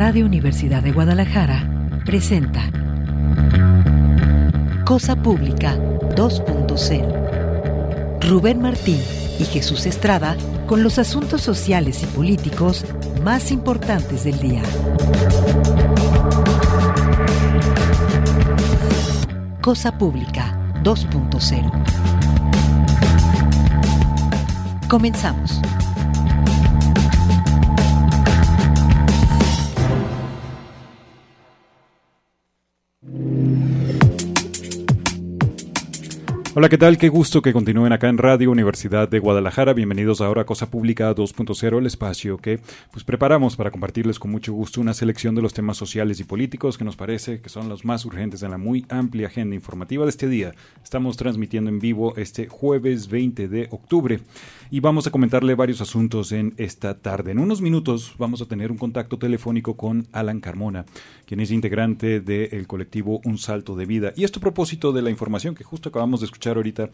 Radio Universidad de Guadalajara presenta Cosa Pública 2.0. Rubén Martín y Jesús Estrada con los asuntos sociales y políticos más importantes del día. Cosa Pública 2.0. Comenzamos. Hola, ¿qué tal? Qué gusto que continúen acá en Radio Universidad de Guadalajara. Bienvenidos ahora a Cosa Pública 2.0, el espacio que preparamos para compartirles con mucho gusto una selección de los temas sociales y políticos que nos parece que son los más urgentes en la muy amplia agenda informativa de este día. Estamos transmitiendo en vivo este jueves 20 de octubre y vamos a comentarle varios asuntos en esta tarde. En unos minutos vamos a tener un contacto telefónico con Alan Carmona, quien es integrante del colectivo Un Salto de Vida. Y esto a propósito de la información que justo acabamos de escuchar ahorita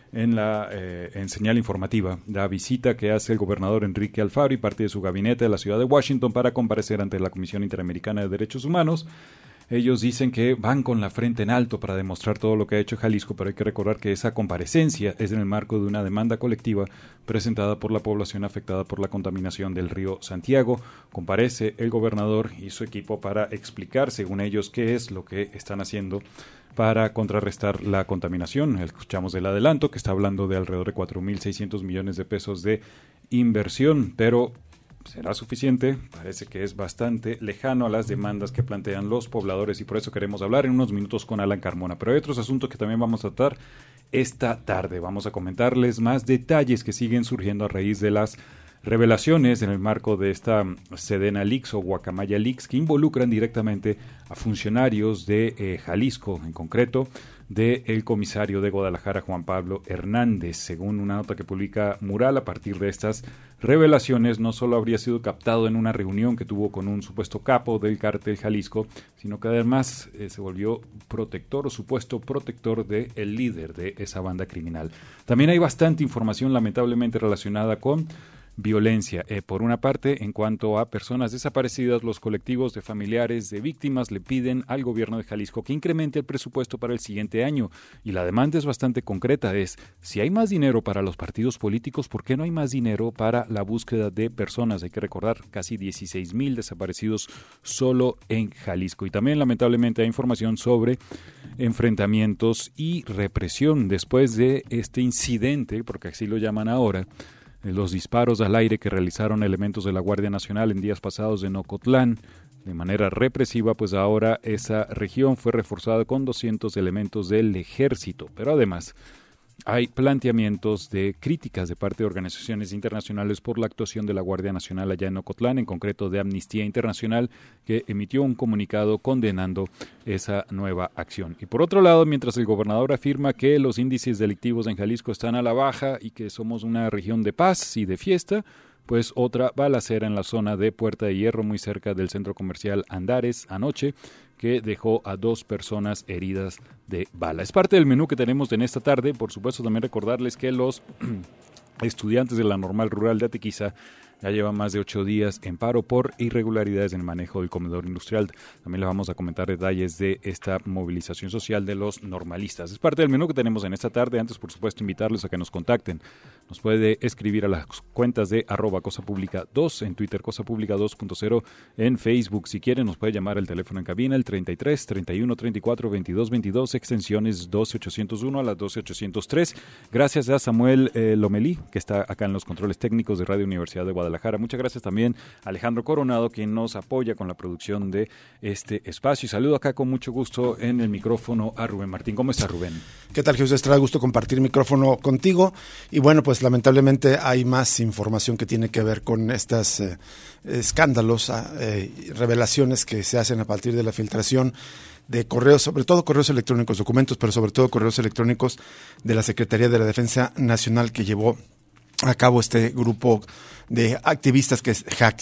en señal informativa, la visita que hace el gobernador Enrique Alfaro y parte de su gabinete de la ciudad de Washington para comparecer ante la Comisión Interamericana de Derechos Humanos. Ellos dicen que van con la frente en alto para demostrar todo lo que ha hecho Jalisco, pero hay que recordar que esa comparecencia es en el marco de una demanda colectiva presentada por la población afectada por la contaminación del río Santiago. Comparece el gobernador y su equipo para explicar, según ellos, qué es lo que están haciendo para contrarrestar la contaminación. Escuchamos el adelanto que está hablando de alrededor de 4.600 millones de pesos de inversión, pero ¿será suficiente? Parece que es bastante lejano a las demandas que plantean los pobladores y por eso queremos hablar en unos minutos con Alan Carmona. Pero hay otros asuntos que también vamos a tratar esta tarde. Vamos a comentarles más detalles que siguen surgiendo a raíz de las revelaciones en el marco de esta Sedena Leaks o Guacamaya Leaks que involucran directamente a funcionarios de Jalisco, en concreto del comisario de Guadalajara, Juan Pablo Hernández. Según una nota que publica Mural, a partir de estas revelaciones, no solo habría sido captado en una reunión que tuvo con un supuesto capo del cártel Jalisco, sino que además se volvió protector o supuesto protector del líder de esa banda criminal. También hay bastante información lamentablemente relacionada con violencia. Por una parte, en cuanto a personas desaparecidas, los colectivos de familiares de víctimas le piden al gobierno de Jalisco que incremente el presupuesto para el siguiente año. Y la demanda es bastante concreta, es si hay más dinero para los partidos políticos, ¿por qué no hay más dinero para la búsqueda de personas? Hay que recordar, casi 16,000 desaparecidos solo en Jalisco. Y también, lamentablemente, hay información sobre enfrentamientos y represión después de este incidente, porque así lo llaman ahora, los disparos al aire que realizaron elementos de la Guardia Nacional en días pasados en Ocotlán de manera represiva, pues ahora esa región fue reforzada con 200 elementos del ejército. Pero además hay planteamientos de críticas de parte de organizaciones internacionales por la actuación de la Guardia Nacional allá en Ocotlán, en concreto de Amnistía Internacional, que emitió un comunicado condenando esa nueva acción. Y por otro lado, mientras el gobernador afirma que los índices delictivos en Jalisco están a la baja y que somos una región de paz y de fiesta, pues otra balacera en la zona de Puerta de Hierro, muy cerca del centro comercial Andares, anoche, que dejó a 2 personas heridas de bala. Es parte del menú que tenemos en esta tarde. Por supuesto, también recordarles que los estudiantes de la Normal Rural de Atequiza ya llevan más de 8 días en paro por irregularidades en el manejo del comedor industrial. También les vamos a comentar detalles de esta movilización social de los normalistas. Es parte del menú que tenemos en esta tarde. Antes, por supuesto, invitarles a que nos contacten. Nos puede escribir a las cuentas de @cosapublica2, en Twitter Cosapublica 2.0, en Facebook. Si quieren, nos puede llamar al teléfono en cabina, el 33 31 34 22 22, extensiones 12801 a las 12803. Gracias a Samuel Lomelí, que está acá en los controles técnicos de Radio Universidad de Guadalajara. Muchas gracias también a Alejandro Coronado, quien nos apoya con la producción de este espacio. Y saludo acá con mucho gusto en el micrófono a Rubén Martín. ¿Cómo está, Rubén? ¿Qué tal, Jesús Estrada? Gusto compartir micrófono contigo. Y bueno, pues lamentablemente hay más información que tiene que ver con estos escándalos, revelaciones que se hacen a partir de la filtración de correos, sobre todo correos electrónicos, documentos, pero sobre todo correos electrónicos de la Secretaría de la Defensa Nacional que llevó a cabo este grupo de activistas que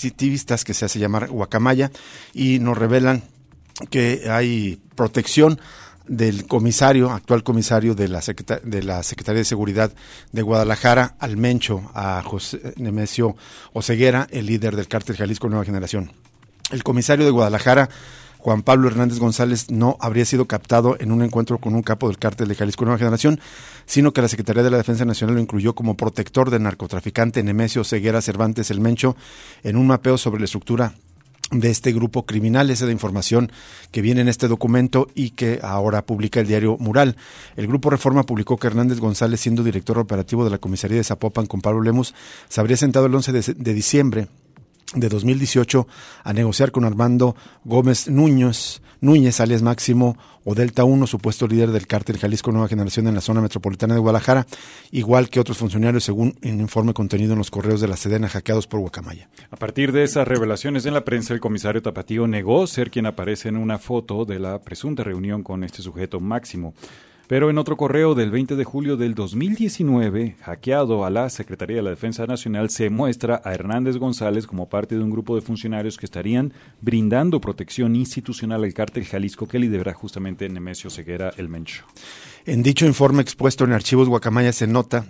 se hace llamar Guacamaya, y nos revelan que hay protección del actual comisario de la Secretaría de Seguridad de Guadalajara, al Mencho, a José Nemesio Oseguera, el líder del cártel Jalisco Nueva Generación. El comisario de Guadalajara, Juan Pablo Hernández González, no habría sido captado en un encuentro con un capo del cártel de Jalisco Nueva Generación, sino que la Secretaría de la Defensa Nacional lo incluyó como protector del narcotraficante Nemesio Ceguera Cervantes El Mencho en un mapeo sobre la estructura de este grupo criminal. Esa es la información que viene en este documento y que ahora publica el diario Mural. El Grupo Reforma publicó que Hernández González, siendo director operativo de la comisaría de Zapopan con Pablo Lemus, se habría sentado el 11 de diciembre de 2018 a negociar con Armando Gómez Núñez, alias Máximo o Delta 1, supuesto líder del cártel Jalisco Nueva Generación en la zona metropolitana de Guadalajara, igual que otros funcionarios, según un informe contenido en los correos de la Sedena hackeados por Guacamaya. A partir de esas revelaciones en la prensa, el comisario Tapatío negó ser quien aparece en una foto de la presunta reunión con este sujeto Máximo. Pero en otro correo del 20 de julio del 2019, hackeado a la Secretaría de la Defensa Nacional, se muestra a Hernández González como parte de un grupo de funcionarios que estarían brindando protección institucional al cártel Jalisco que lidera justamente Nemesio Ceguera El Mencho. En dicho informe expuesto en Archivos Guacamaya se nota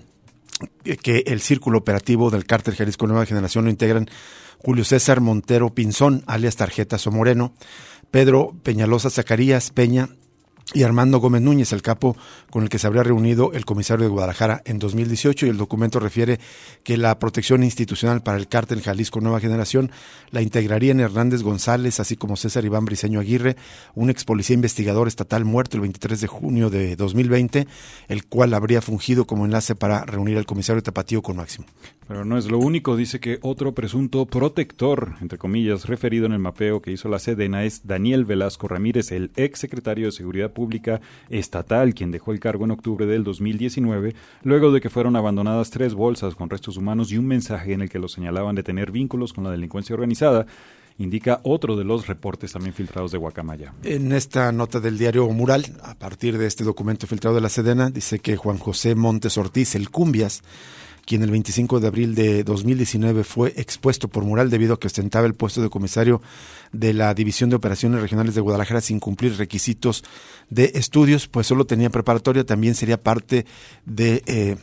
que el círculo operativo del cártel Jalisco Nueva Generación lo integran Julio César Montero Pinzón, alias Tarjetas o Moreno, Pedro Peñalosa Zacarías Peña, y Armando Gómez Núñez, el capo con el que se habría reunido el comisario de Guadalajara en 2018, y el documento refiere que la protección institucional para el cártel Jalisco Nueva Generación la integrarían Hernández González, así como César Iván Briceño Aguirre, un ex policía investigador estatal muerto el 23 de junio de 2020, el cual habría fungido como enlace para reunir al comisario Tapatío con Máximo. Pero no es lo único, dice que otro presunto protector, entre comillas, referido en el mapeo que hizo la Sedena es Daniel Velasco Ramírez, el ex secretario de Seguridad Pública estatal, quien dejó el cargo en octubre del 2019, luego de que fueron abandonadas 3 bolsas con restos humanos y un mensaje en el que lo señalaban de tener vínculos con la delincuencia organizada, indica otro de los reportes también filtrados de Guacamaya. En esta nota del diario Mural, a partir de este documento filtrado de la Sedena, dice que Juan José Montes Ortiz, el Cumbias, quien el 25 de abril de 2019 fue expuesto por Mural debido a que ostentaba el puesto de comisario de la División de Operaciones Regionales de Guadalajara sin cumplir requisitos de estudios, pues solo tenía preparatoria, también sería parte de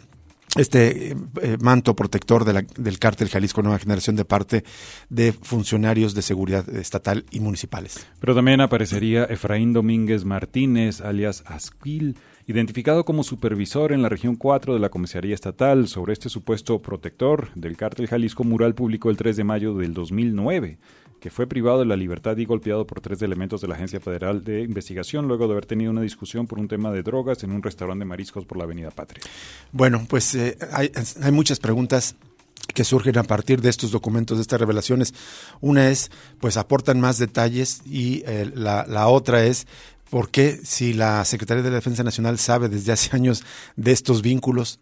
manto protector del cártel Jalisco Nueva Generación de parte de funcionarios de seguridad estatal y municipales. Pero también aparecería Efraín Domínguez Martínez, alias Asquil, identificado como supervisor en la región 4 de la Comisaría Estatal. Sobre este supuesto protector del cártel Jalisco, Mural publicó el 3 de mayo del 2009, que fue privado de la libertad y golpeado por 3 elementos de la Agencia Federal de Investigación luego de haber tenido una discusión por un tema de drogas en un restaurante de mariscos por la Avenida Patria. Bueno, pues hay muchas preguntas que surgen a partir de estos documentos, de estas revelaciones. Una es, pues aportan más detalles y la otra es, ¿por qué si la Secretaría de la Defensa Nacional sabe desde hace años de estos vínculos?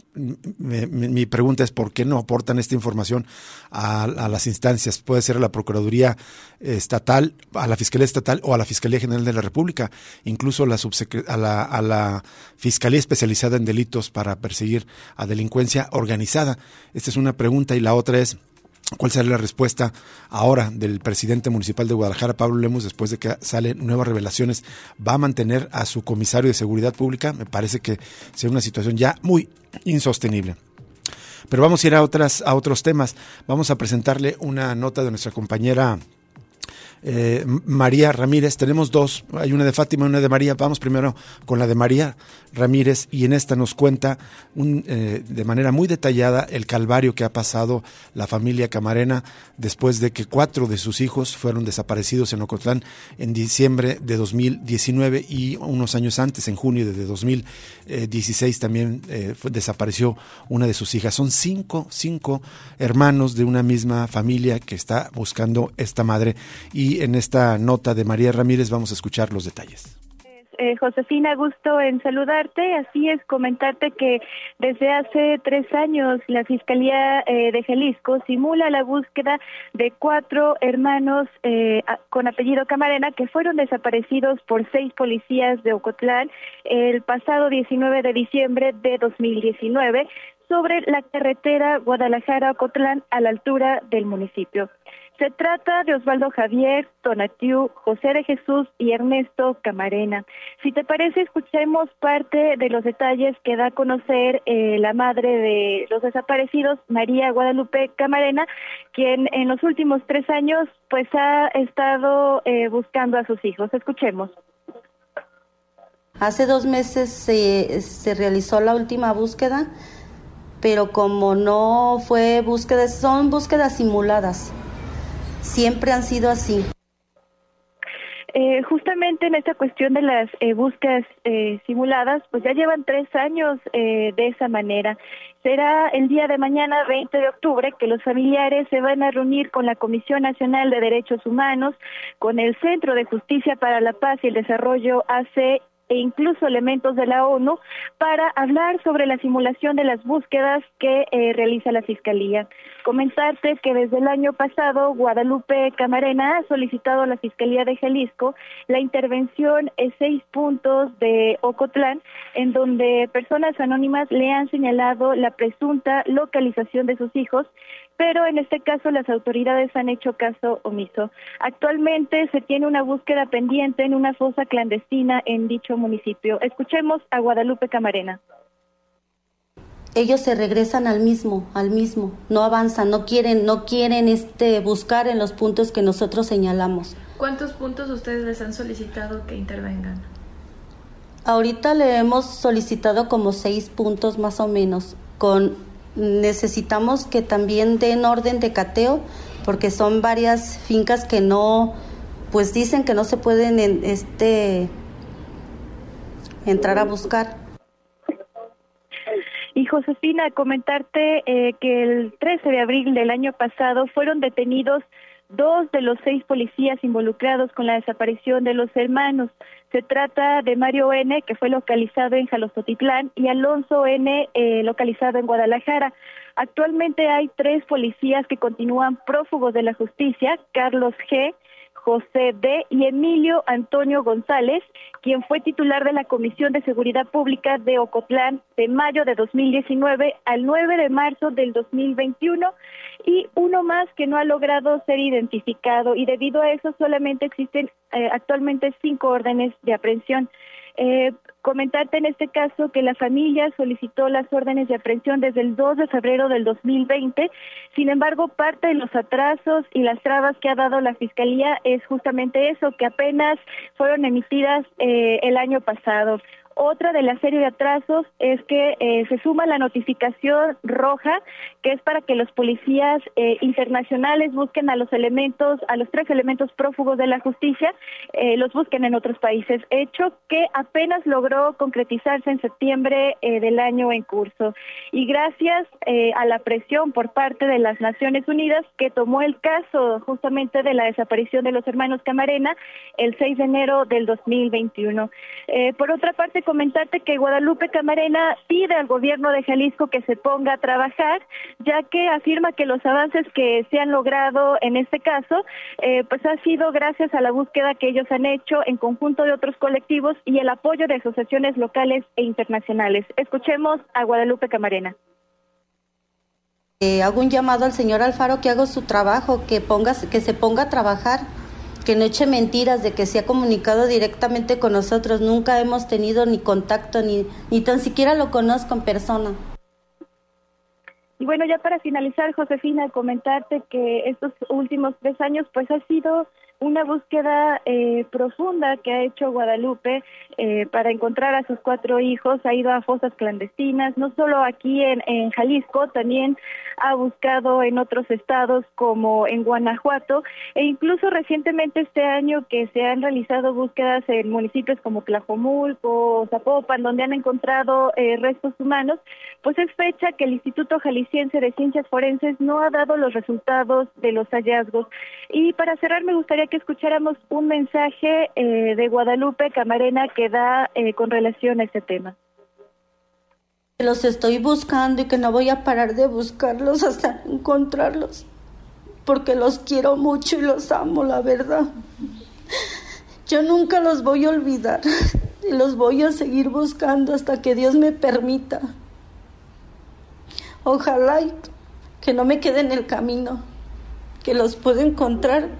Mi pregunta es ¿por qué no aportan esta información a las instancias? Puede ser a la Procuraduría Estatal, a la Fiscalía Estatal o a la Fiscalía General de la República, incluso a la Fiscalía Especializada en Delitos para perseguir a delincuencia organizada. Esta es una pregunta, y la otra es ¿cuál será la respuesta ahora del presidente municipal de Guadalajara, Pablo Lemus, después de que salen nuevas revelaciones? ¿Va a mantener a su comisario de Seguridad Pública? Me parece que será una situación ya muy insostenible. Pero vamos a ir a otros temas. Vamos a presentarle una nota de nuestra compañera María Ramírez. Tenemos dos, hay una de Fátima y una de María. Vamos primero con la de María Ramírez, y en esta nos cuenta de manera muy detallada el calvario que ha pasado la familia Camarena después de que 4 de sus hijos fueron desaparecidos en Ocotlán en diciembre de 2019, y unos años antes, en junio de 2016, también desapareció una de sus hijas. Son cinco hermanos de una misma familia que está buscando esta madre, y en esta nota de María Ramírez vamos a escuchar los detalles. Josefina, gusto en saludarte. Así es, comentarte que desde hace 3 años la Fiscalía de Jalisco simula la búsqueda de 4 hermanos con apellido Camarena que fueron desaparecidos por 6 policías de Ocotlán el pasado 19 de diciembre de 2019 sobre la carretera Guadalajara-Ocotlán a la altura del municipio. Se trata de Osvaldo Javier, Tonatiu, José de Jesús y Ernesto Camarena. Si te parece, escuchemos parte de los detalles que da a conocer la madre de los desaparecidos, María Guadalupe Camarena, quien en los últimos 3 años pues ha estado buscando a sus hijos. Escuchemos. Hace 2 meses se realizó la última búsqueda, pero como no fue búsqueda, son búsquedas simuladas. Siempre han sido así. Justamente en esta cuestión de las búsquedas simuladas, pues ya llevan 3 años de esa manera. Será el día de mañana, 20 de octubre, que los familiares se van a reunir con la Comisión Nacional de Derechos Humanos, con el Centro de Justicia para la Paz y el Desarrollo AC, e incluso elementos de la ONU, para hablar sobre la simulación de las búsquedas que realiza la Fiscalía. Comentarte que desde el año pasado, Guadalupe Camarena ha solicitado a la Fiscalía de Jalisco la intervención en 6 puntos de Ocotlán, en donde personas anónimas le han señalado la presunta localización de sus hijos, pero en este caso las autoridades han hecho caso omiso. Actualmente se tiene una búsqueda pendiente en una fosa clandestina en dicho municipio. Escuchemos a Guadalupe Camarena. Ellos se regresan al mismo, no avanzan, no quieren buscar en los puntos que nosotros señalamos. ¿Cuántos puntos ustedes les han solicitado que intervengan? Ahorita le hemos solicitado como 6 puntos más o menos. Necesitamos que también den orden de cateo, porque son varias fincas que no, pues dicen que no se pueden entrar a buscar. Y Josefina, comentarte que el 13 de abril del año pasado fueron detenidos 2 de los 6 policías involucrados con la desaparición de los hermanos. Se trata de Mario N., que fue localizado en Jalostotitlán, y Alonso N., localizado en Guadalajara. Actualmente hay 3 policías que continúan prófugos de la justicia: Carlos G., José D. y Emilio Antonio González, quien fue titular de la Comisión de Seguridad Pública de Ocotlán de mayo de 2019 al 9 de marzo del 2021, y uno más que no ha logrado ser identificado, y debido a eso solamente existen actualmente 5 órdenes de aprehensión. Comentarte en este caso que la familia solicitó las órdenes de aprehensión desde el 2 de febrero del 2020, sin embargo, parte de los atrasos y las trabas que ha dado la Fiscalía es justamente eso, que apenas fueron emitidas el año pasado. Otra de la serie de atrasos es que se suma la notificación roja, que es para que los policías internacionales busquen a los 3 elementos prófugos de la justicia, los busquen en otros países, hecho que apenas logró concretizarse en septiembre del año en curso. Y gracias a la presión por parte de las Naciones Unidas, que tomó el caso justamente de la desaparición de los hermanos Camarena el 6 de enero del 2021. Por otra parte, comentarte que Guadalupe Camarena pide al gobierno de Jalisco que se ponga a trabajar, ya que afirma que los avances que se han logrado en este caso, pues ha sido gracias a la búsqueda que ellos han hecho en conjunto de otros colectivos y el apoyo de asociaciones locales e internacionales. Escuchemos a Guadalupe Camarena. Hago un llamado al señor Alfaro que haga su trabajo, que se ponga a trabajar, que no eche mentiras de que se ha comunicado directamente con nosotros. Nunca hemos tenido ni contacto, ni tan siquiera lo conozco en persona. Y bueno, ya para finalizar, Josefina, comentarte que estos últimos 3 años pues ha sido una búsqueda profunda que ha hecho Guadalupe para encontrar a sus 4 hijos. Ha ido a fosas clandestinas, no solo aquí en Jalisco, también ha buscado en otros estados como en Guanajuato, e incluso recientemente este año que se han realizado búsquedas en municipios como Tlajomulco, Zapopan, donde han encontrado restos humanos. Pues es fecha que el Instituto Jalisciense de Ciencias Forenses no ha dado los resultados de los hallazgos. Y para cerrar, me gustaría que escucháramos un mensaje de Guadalupe Camarena que da con relación a este tema. Los estoy buscando y que no voy a parar de buscarlos hasta encontrarlos, porque los quiero mucho y los amo, la verdad. Yo nunca los voy a olvidar y los voy a seguir buscando hasta que Dios me permita. Ojalá que no me quede en el camino que los puedo encontrar.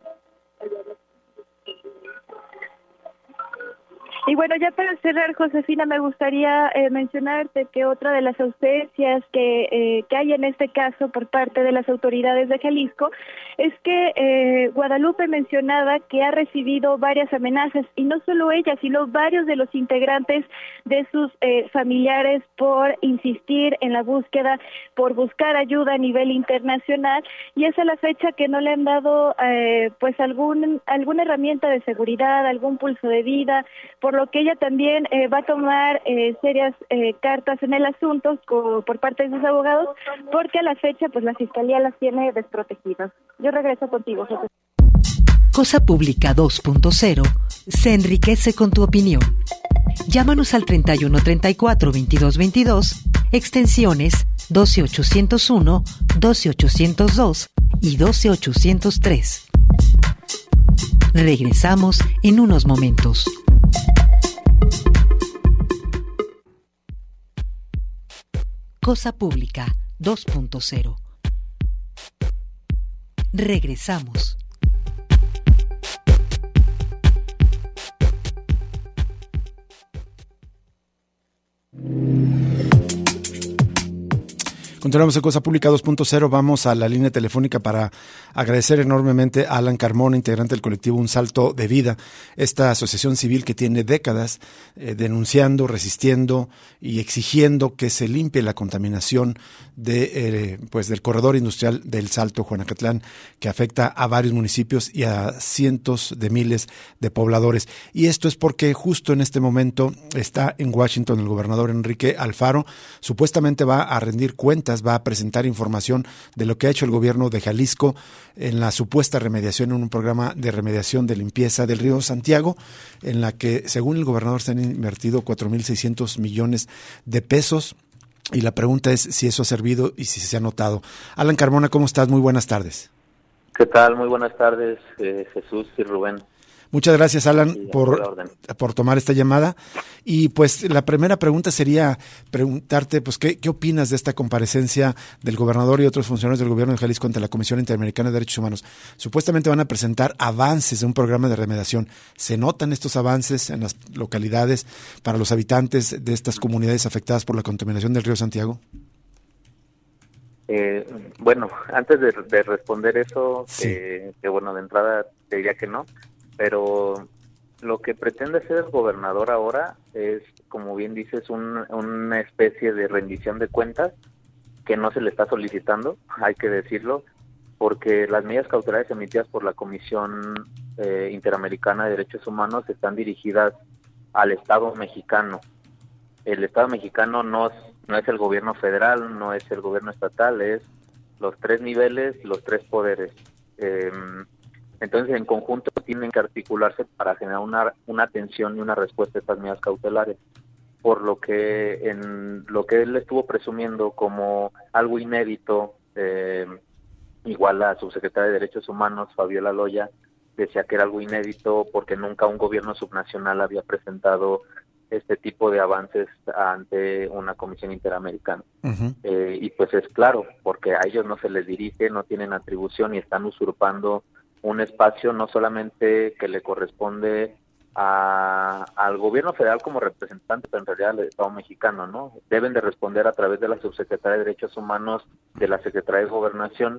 Y bueno, ya para cerrar, Josefina, me gustaría mencionarte que otra de las ausencias que hay en este caso por parte de las autoridades de Jalisco es que Guadalupe mencionaba que ha recibido varias amenazas, y no solo ella, sino varios de los integrantes de sus familiares por insistir en la búsqueda, por buscar ayuda a nivel internacional, y es a la fecha que no le han dado pues alguna herramienta de seguridad, algún pulso de vida, por lo que ella también va a tomar serias cartas en el asunto por parte de sus abogados, porque a la fecha pues la Fiscalía las tiene desprotegidas. Yo regreso contigo, José. Cosa Pública 2.0 se enriquece con tu opinión. Llámanos al 31 34 22 22, extensiones 12801, 12802 y 12803. Regresamos en unos momentos. Cosa Pública 2.0. Regresamos. Continuamos en Cosa Pública 2.0. Vamos a la línea telefónica para agradecer enormemente a Alan Carmona, integrante del colectivo Un Salto de Vida, esta asociación civil que tiene décadas denunciando, resistiendo y exigiendo que se limpie la contaminación del corredor industrial del Salto Juanacatlán, que afecta a varios municipios y a cientos de miles de pobladores. Y esto es porque justo en este momento está en Washington el gobernador Enrique Alfaro. Supuestamente va a rendir cuentas, va a presentar información de lo que ha hecho el gobierno de Jalisco en la supuesta remediación, en un programa de remediación de limpieza del río Santiago, en la que, según el gobernador, se han invertido 4,600 millones de pesos. Y la pregunta es si eso ha servido y si se ha notado. Alan Carmona, ¿cómo estás? Muy buenas tardes. ¿Qué tal? Muy buenas tardes, Jesús y Rubén. Muchas gracias, Alan, por tomar esta llamada. Y pues la primera pregunta sería preguntarte, pues, ¿qué opinas de esta comparecencia del gobernador y otros funcionarios del gobierno de Jalisco ante la Comisión Interamericana de Derechos Humanos? Supuestamente van a presentar avances de un programa de remediación. ¿Se notan estos avances en las localidades para los habitantes de estas comunidades afectadas por la contaminación del río Santiago? Bueno, antes de responder eso, sí. Que bueno, de entrada te diría que no. Pero lo que pretende hacer el gobernador ahora es, como bien dices, una especie de rendición de cuentas que no se le está solicitando, hay que decirlo, porque las medidas cautelares emitidas por la Comisión Interamericana de Derechos Humanos están dirigidas al Estado mexicano. El Estado mexicano no es el gobierno federal, no es el gobierno estatal, es los tres niveles, los tres poderes. Entonces, en conjunto tienen que articularse para generar una atención y una respuesta a estas medidas cautelares. Por lo que en lo que él estuvo presumiendo como algo inédito, igual la subsecretaria de Derechos Humanos, Fabiola Loya, decía que era algo inédito porque nunca un gobierno subnacional había presentado este tipo de avances ante una comisión interamericana. Uh-huh. Y pues es claro, porque a ellos no se les dirige, no tienen atribución y están usurpando un espacio no solamente que le corresponde al gobierno federal como representante, pero en realidad al Estado mexicano, ¿no? Deben de responder a través de la Subsecretaría de Derechos Humanos, de la Secretaría de Gobernación,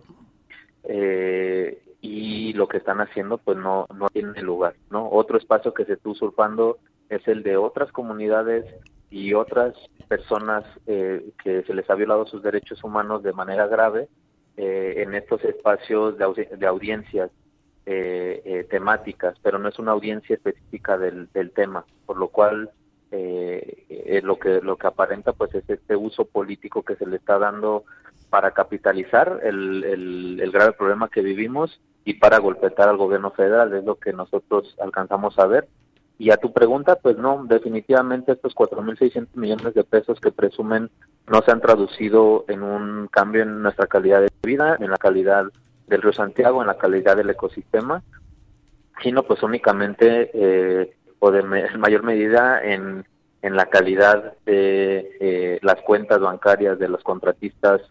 y lo que están haciendo pues no tiene lugar, ¿no? Otro espacio que se está usurpando es el de otras comunidades y otras personas que se les ha violado sus derechos humanos de manera grave en estos espacios de audiencias temáticas, pero no es una audiencia específica del tema, por lo cual lo que aparenta pues es este uso político que se le está dando para capitalizar el grave problema que vivimos y para golpear al gobierno federal, es lo que nosotros alcanzamos a ver. Y a tu pregunta, pues no, definitivamente estos 4,600 millones de pesos que presumen no se han traducido en un cambio en nuestra calidad de vida, en la calidad del río Santiago, en la calidad del ecosistema, sino pues únicamente en mayor medida en la calidad de las cuentas bancarias de los contratistas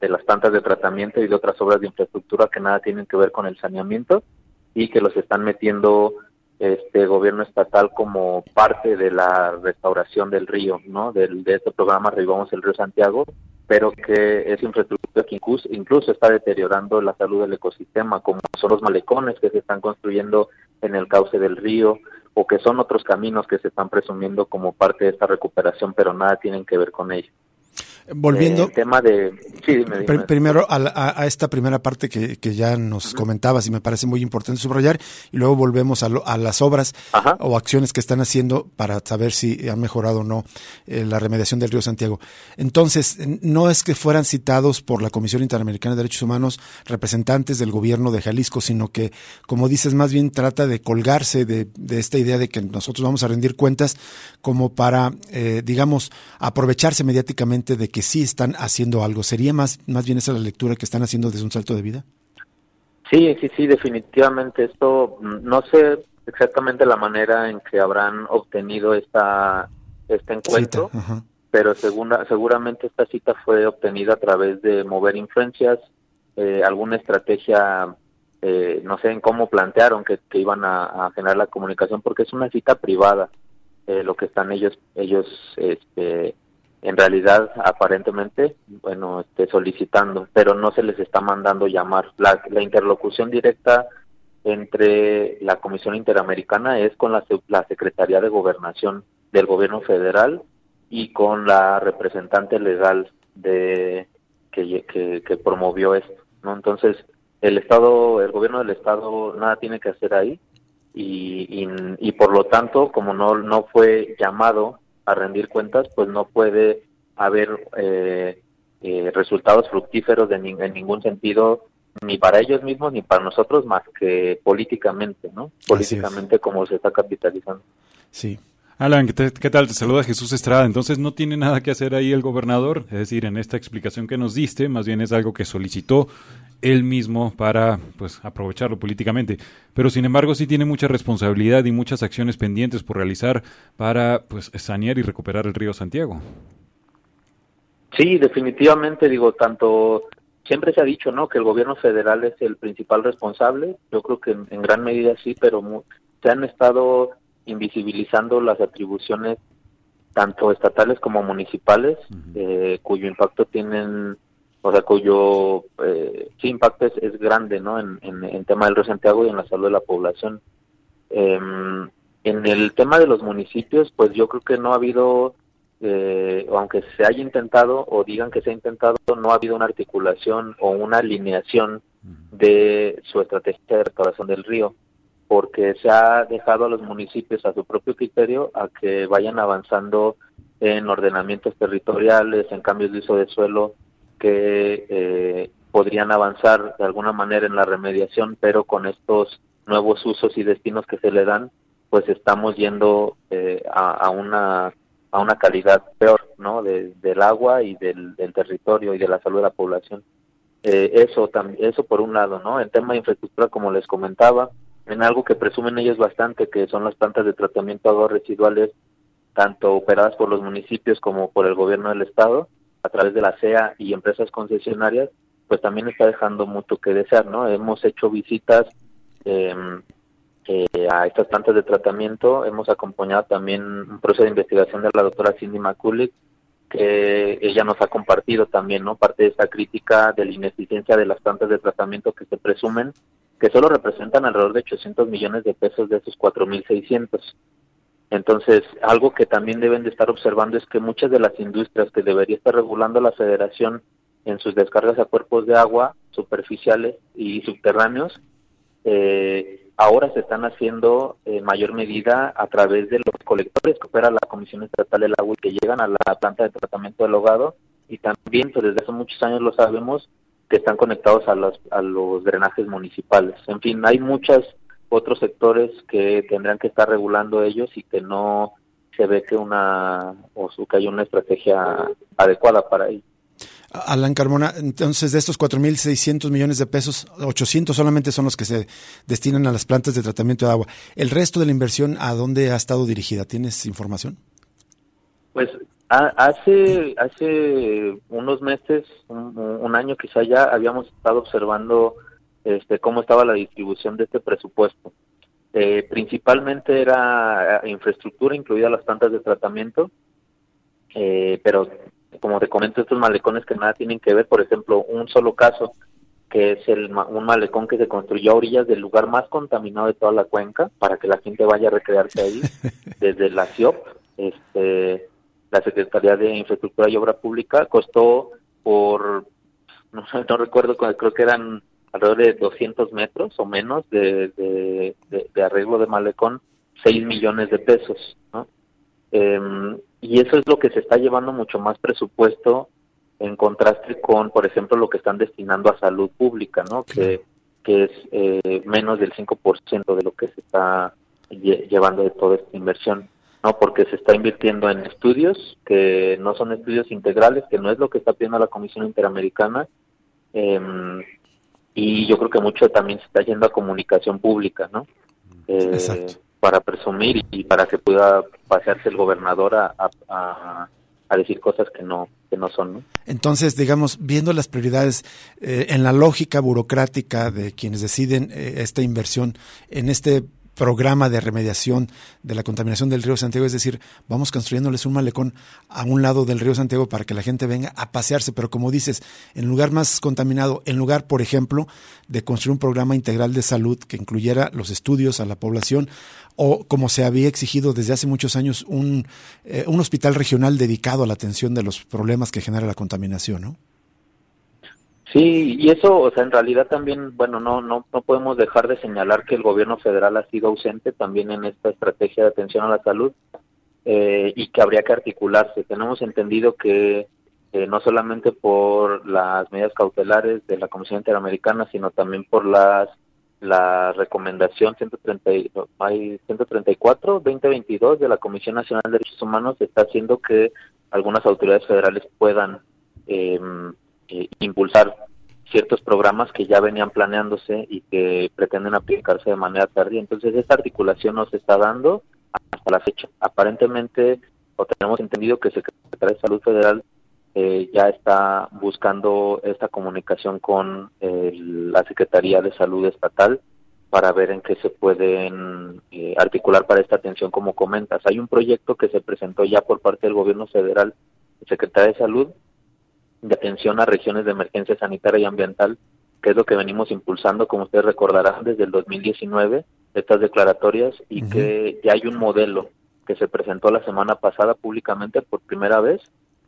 las plantas de tratamiento y de otras obras de infraestructura que nada tienen que ver con el saneamiento y que los están metiendo gobierno estatal como parte de la restauración del río, ¿no? De este programa Revivamos el Río Santiago, pero que es infraestructura que incluso está deteriorando la salud del ecosistema, como son los malecones que se están construyendo en el cauce del río, o que son otros caminos que se están presumiendo como parte de esta recuperación, pero nada tienen que ver con ello. Volviendo, el tema de... Sí, dime. Primero a esta primera parte que ya nos comentabas y me parece muy importante subrayar, y luego volvemos a las obras o acciones que están haciendo para saber si han mejorado o no la remediación del río Santiago. Entonces, no es que fueran citados por la Comisión Interamericana de Derechos Humanos representantes del gobierno de Jalisco, sino que, como dices, más bien trata de colgarse de esta idea de que nosotros vamos a rendir cuentas como para, digamos, aprovecharse mediáticamente de que sí están haciendo algo. ¿Sería más bien esa la lectura que están haciendo desde un salto de vida? Sí, definitivamente. Esto, no sé exactamente la manera en que habrán obtenido este encuentro, pero seguramente esta cita fue obtenida a través de mover influencias, alguna estrategia, no sé en cómo plantearon que iban a generar la comunicación, porque es una cita privada, lo que están ellos en realidad, aparentemente, solicitando, pero no se les está mandando llamar. La interlocución directa entre la Comisión Interamericana es con la Secretaría de Gobernación del Gobierno Federal y con la representante legal que promovió esto, ¿no? Entonces, el Gobierno del Estado nada tiene que hacer ahí y por lo tanto, como no fue llamado a rendir cuentas, pues no puede haber resultados fructíferos en ningún sentido, ni para ellos mismos ni para nosotros, más que políticamente, ¿no? Políticamente como se está capitalizando. Sí. Alan, ¿qué tal? Te saluda Jesús Estrada. Entonces, ¿no tiene nada que hacer ahí el gobernador? Es decir, en esta explicación que nos diste, más bien es algo que solicitó él mismo para, pues, aprovecharlo políticamente. Pero, sin embargo, sí tiene mucha responsabilidad y muchas acciones pendientes por realizar para, pues, sanear y recuperar el río Santiago. Sí, definitivamente, siempre se ha dicho, ¿no?, que el gobierno federal es el principal responsable. Yo creo que en gran medida sí, pero se han estado invisibilizando las atribuciones tanto estatales como municipales, cuyo impacto impacto es grande, ¿no?, en tema del río Santiago y en la salud de la población. En el tema de los municipios, pues yo creo que no ha habido, aunque se haya intentado o digan que se ha intentado, no ha habido una articulación o una alineación de su estrategia de restauración del río, porque se ha dejado a los municipios a su propio criterio a que vayan avanzando en ordenamientos territoriales, en cambios de uso de suelo que podrían avanzar de alguna manera en la remediación, pero con estos nuevos usos y destinos que se le dan, pues estamos yendo a una calidad peor, ¿no?, del agua y del territorio y de la salud de la población. Eso por un lado, ¿no? En tema de infraestructura, como les comentaba, en algo que presumen ellos bastante, que son las plantas de tratamiento de aguas residuales, tanto operadas por los municipios como por el gobierno del estado, a través de la CEA y empresas concesionarias, pues también está dejando mucho que desear, ¿no? Hemos hecho visitas a estas plantas de tratamiento, hemos acompañado también un proceso de investigación de la doctora Cindy McCulloch, que ella nos ha compartido también, ¿no?, parte de esta crítica de la ineficiencia de las plantas de tratamiento que se presumen que solo representan alrededor de 800 millones de pesos de esos 4,600. Entonces, algo que también deben de estar observando es que muchas de las industrias que debería estar regulando la Federación en sus descargas a cuerpos de agua superficiales y subterráneos, ahora se están haciendo en mayor medida a través de los colectores que opera la Comisión Estatal del Agua y que llegan a la planta de tratamiento del ahogado, y también, pues desde hace muchos años lo sabemos, que están conectados a los drenajes municipales. En fin, hay muchos otros sectores que tendrán que estar regulando ellos y que no se ve que hay una estrategia adecuada para ello. Alan Carmona, entonces de estos 4,600 millones de pesos, 800 solamente son los que se destinan a las plantas de tratamiento de agua. ¿El resto de la inversión a dónde ha estado dirigida? ¿Tienes información? Pues Hace unos meses, un año quizá ya, habíamos estado observando cómo estaba la distribución de este presupuesto. Principalmente era infraestructura, incluida las plantas de tratamiento, pero como te comento, estos malecones que nada tienen que ver, por ejemplo, un solo caso, que es un malecón que se construyó a orillas del lugar más contaminado de toda la cuenca, para que la gente vaya a recrearse ahí, desde la CIOP, la Secretaría de Infraestructura y Obra Pública, costó no recuerdo, creo que eran alrededor de 200 metros o menos de arreglo de malecón, 6 millones de pesos, ¿no? Y eso es lo que se está llevando mucho más presupuesto en contraste con, por ejemplo, lo que están destinando a salud pública, ¿no? Que es menos del 5% de lo que se está llevando de toda esta inversión, ¿no? Porque se está invirtiendo en estudios que no son estudios integrales, que no es lo que está pidiendo la Comisión Interamericana, y yo creo que mucho también se está yendo a comunicación pública, ¿no? Para presumir y para que pueda pasearse el gobernador a decir cosas que no son, ¿no? Entonces, digamos, viendo las prioridades en la lógica burocrática de quienes deciden esta inversión en este programa de remediación de la contaminación del río Santiago, es decir, vamos construyéndoles un malecón a un lado del río Santiago para que la gente venga a pasearse, pero como dices, en lugar más contaminado, en lugar, por ejemplo, de construir un programa integral de salud que incluyera los estudios a la población, o como se había exigido desde hace muchos años, un hospital regional dedicado a la atención de los problemas que genera la contaminación, ¿no? Sí, y eso, o sea, en realidad también, bueno, no podemos dejar de señalar que el gobierno federal ha sido ausente también en esta estrategia de atención a la salud, y que habría que articularse. Tenemos entendido que no solamente por las medidas cautelares de la Comisión Interamericana, sino también por la recomendación 134-2022 de la Comisión Nacional de Derechos Humanos, está haciendo que algunas autoridades federales puedan impulsar ciertos programas que ya venían planeándose y que pretenden aplicarse de manera tardía. Entonces, esta articulación no se está dando hasta la fecha. Aparentemente, o tenemos entendido que el Secretario de Salud Federal ya está buscando esta comunicación con la Secretaría de Salud Estatal para ver en qué se pueden articular para esta atención, como comentas. Hay un proyecto que se presentó ya por parte del gobierno federal, el Secretario de Salud, de atención a regiones de emergencia sanitaria y ambiental, que es lo que venimos impulsando, como ustedes recordarán, desde el 2019, estas declaratorias, y que ya hay un modelo que se presentó la semana pasada públicamente por primera vez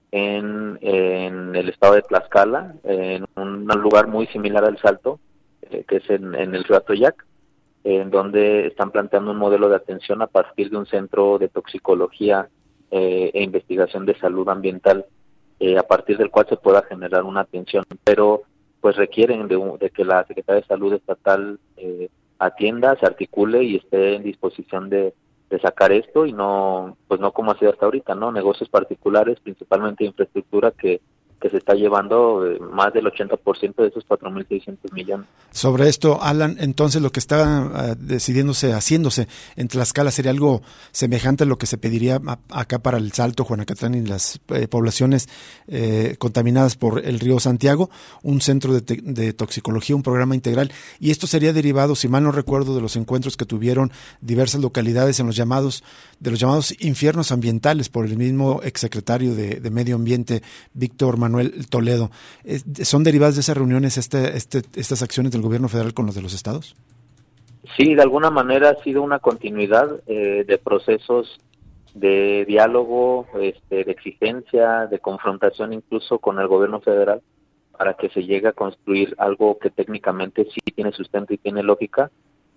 en el estado de Tlaxcala, en un lugar muy similar al Salto, que es en el río Atoyac, en donde están planteando un modelo de atención a partir de un centro de toxicología e investigación de salud ambiental, a partir del cual se pueda generar una atención, pero pues requieren de que la Secretaría de Salud Estatal atienda, se articule y esté en disposición de sacar esto, y no como ha sido hasta ahorita, ¿no? Negocios particulares, principalmente infraestructura, que se está llevando más del 80% de esos 4.600 millones. Sobre esto, Alan, entonces lo que está haciéndose en Tlaxcala sería algo semejante a lo que se pediría acá para el Salto, Juanacatlán y las poblaciones contaminadas por el río Santiago, un centro de toxicología, un programa integral, y esto sería derivado, si mal no recuerdo, de los encuentros que tuvieron diversas localidades en los llamados infiernos ambientales por el mismo exsecretario de Medio Ambiente, Víctor Manuel Toledo. ¿Son derivadas de esas reuniones estas acciones del gobierno federal con los de los estados? Sí, de alguna manera ha sido una continuidad de procesos de diálogo, de exigencia, de confrontación incluso con el gobierno federal, para que se llegue a construir algo que técnicamente sí tiene sustento y tiene lógica.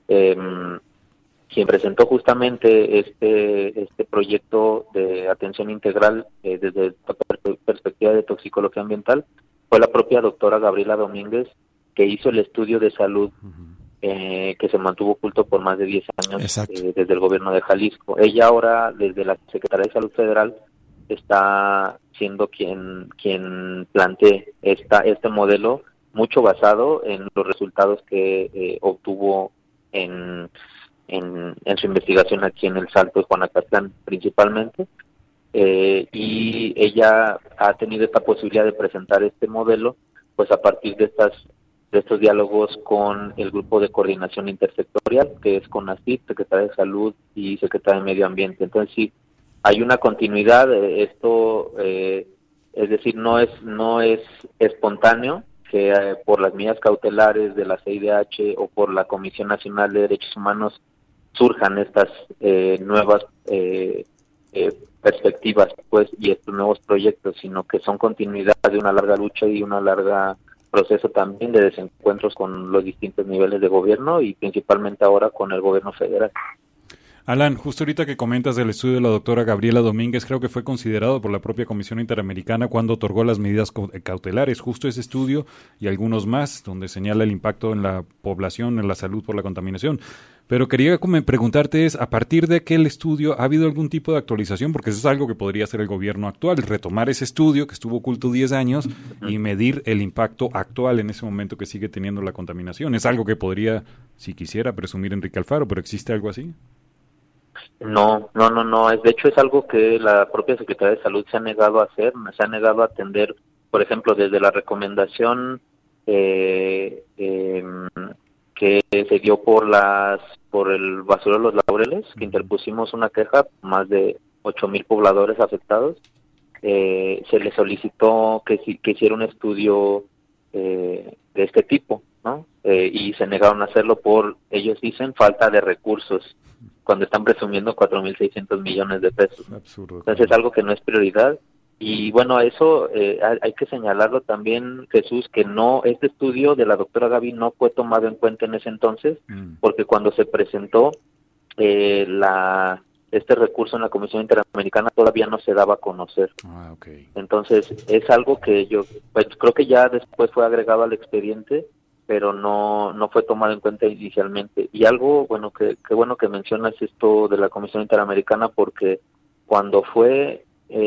Quien presentó justamente este proyecto de atención integral desde la perspectiva de toxicología ambiental fue la propia doctora Gabriela Domínguez, que hizo el estudio de salud que se mantuvo oculto por más de 10 años desde el gobierno de Jalisco. Ella ahora, desde la Secretaría de Salud Federal, está siendo quien plantee este modelo, mucho basado en los resultados que obtuvo en su investigación aquí en el Salto de Juanacatlán principalmente, y ella ha tenido esta posibilidad de presentar este modelo, pues a partir de estos diálogos con el grupo de coordinación intersectorial, que es CONACYT, Secretaría de Salud y Secretaría de Medio Ambiente. Entonces sí, hay una continuidad. Esto, es decir, no es espontáneo que por las medidas cautelares de la CIDH o por la Comisión Nacional de Derechos Humanos surjan estas nuevas perspectivas, pues, y estos nuevos proyectos, sino que son continuidad de una larga lucha y una larga proceso también de desencuentros con los distintos niveles de gobierno y principalmente ahora con el gobierno federal. Alan, justo ahorita que comentas del estudio de la doctora Gabriela Domínguez, creo que fue considerado por la propia Comisión Interamericana cuando otorgó las medidas cautelares, justo ese estudio y algunos más, donde señala el impacto en la población, en la salud por la contaminación. Pero quería preguntarte a partir de aquel estudio, ¿ha habido algún tipo de actualización? Porque eso es algo que podría hacer el gobierno actual, retomar ese estudio que estuvo oculto 10 años y medir el impacto actual en ese momento que sigue teniendo la contaminación. Es algo que podría, si quisiera, presumir Enrique Alfaro, pero ¿existe algo así? No, de hecho es algo que la propia Secretaría de Salud se ha negado a hacer, se ha negado a atender, por ejemplo, desde la recomendación que se dio por el basurero de los Laureles, que interpusimos una queja, más de 8,000 pobladores afectados, se les solicitó que hiciera un estudio de este tipo, ¿no? Y se negaron a hacerlo por, ellos dicen, falta de recursos, cuando están presumiendo 4,600 millones de pesos. Absurdo. Entonces es algo que no es prioridad. Y bueno, a eso hay que señalarlo también, Jesús, que este estudio de la doctora Gaby no fue tomado en cuenta en ese entonces, porque cuando se presentó este recurso en la Comisión Interamericana todavía no se daba a conocer. Okay. Entonces es algo que yo creo que ya después fue agregado al expediente, pero no fue tomado en cuenta inicialmente. Y algo, bueno, que bueno que mencionas esto de la Comisión Interamericana, porque cuando fue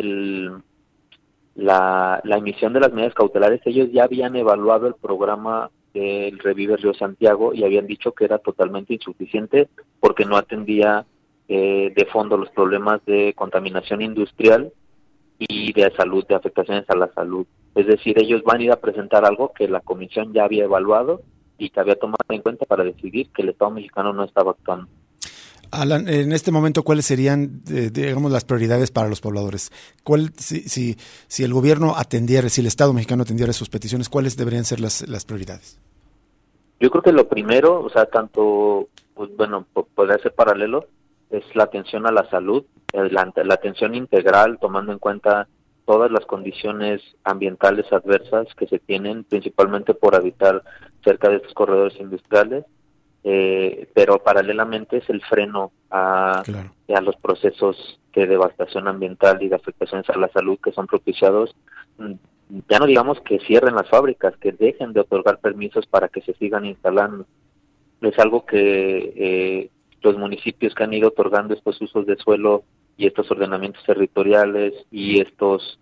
la emisión de las medidas cautelares, ellos ya habían evaluado el programa del Revive Río Santiago y habían dicho que era totalmente insuficiente porque no atendía de fondo los problemas de contaminación industrial y de salud, de afectaciones a la salud. Es decir, ellos van a ir a presentar algo que la comisión ya había evaluado y que había tomado en cuenta para decidir que el Estado mexicano no estaba actuando. Alan, en este momento, ¿cuáles serían, digamos, las prioridades para los pobladores? Si el gobierno atendiera, si el Estado mexicano atendiera sus peticiones, ¿cuáles deberían ser las prioridades? Yo creo que lo primero, o sea, tanto, pues, bueno, podría ser paralelo, es la atención a la salud, la atención integral, tomando en cuenta todas las condiciones ambientales adversas que se tienen, principalmente por habitar cerca de estos corredores industriales, pero paralelamente es el freno a los procesos de devastación ambiental y de afectaciones a la salud que son propiciados. Ya no digamos que cierren las fábricas, que dejen de otorgar permisos para que se sigan instalando. Es algo que los municipios que han ido otorgando estos usos de suelo y estos ordenamientos territoriales y estos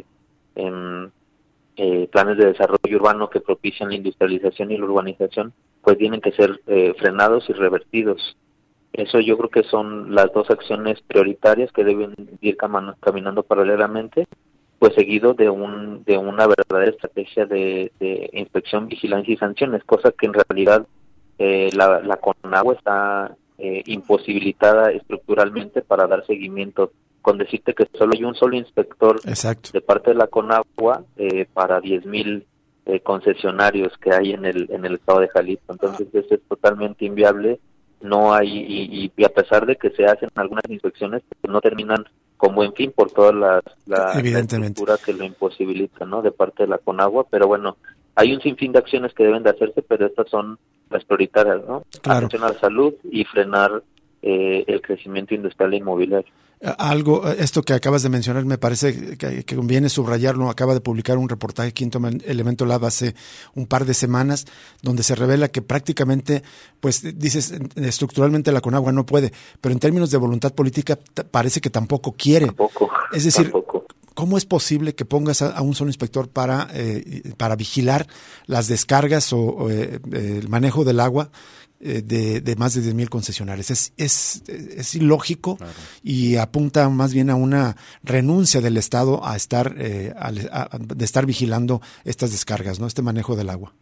planes de desarrollo urbano que propician la industrialización y la urbanización, pues tienen que ser frenados y revertidos. Eso yo creo que son las dos acciones prioritarias que deben ir caminando paralelamente, pues seguido de una verdadera estrategia de inspección, vigilancia y sanciones, cosa que en realidad la CONAGUA está imposibilitada estructuralmente para dar seguimiento, con decirte que solo hay un solo inspector Exacto. de parte de la CONAGUA para 10,000 concesionarios que hay en el estado de Jalisco. Entonces eso es totalmente inviable. No hay, y a pesar de que se hacen algunas inspecciones, pues no terminan con buen fin por toda la estructura que lo imposibilita, ¿no?, de parte de la CONAGUA. Pero bueno, hay un sinfín de acciones que deben de hacerse, pero estas son las prioritarias, ¿no? Claro. Atención a la salud y frenar el crecimiento industrial e inmobiliario. Esto que acabas de mencionar me parece que conviene subrayarlo. Acaba de publicar un reportaje Quinto Elemento Lab hace un par de semanas, donde se revela que prácticamente, pues dices, estructuralmente la CONAGUA no puede, pero en términos de voluntad política parece que tampoco quiere. Es decir, ¿cómo es posible que pongas a un solo inspector para vigilar las descargas o el manejo del agua de más de 10,000 concesionarios. Es ilógico, claro, y apunta más bien a una renuncia del Estado a estar de estar vigilando estas descargas, ¿no? Este manejo del agua.